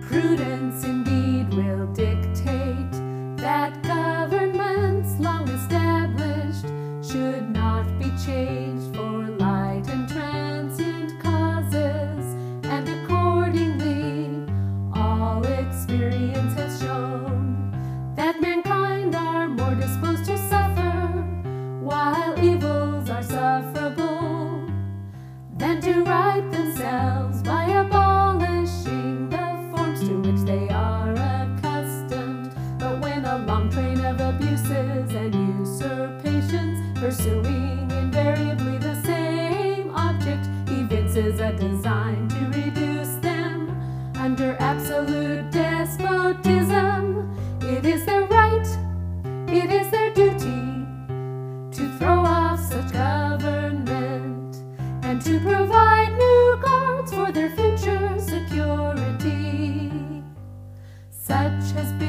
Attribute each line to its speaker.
Speaker 1: Prudence indeed will dictate that governments long established should not be changed for light and transient causes, and accordingly all experience has shown that mankind are more disposed to suffer while evils are sufferable than to right themselves by abolishing the forms to which they are accustomed. But when a long train of abuses and usurpations, pursuing invariably the same object, evinces a design to reduce them under absolute despotism, it is their right, it is their duty to throw off such government and to provide new guards for their future security. Such has been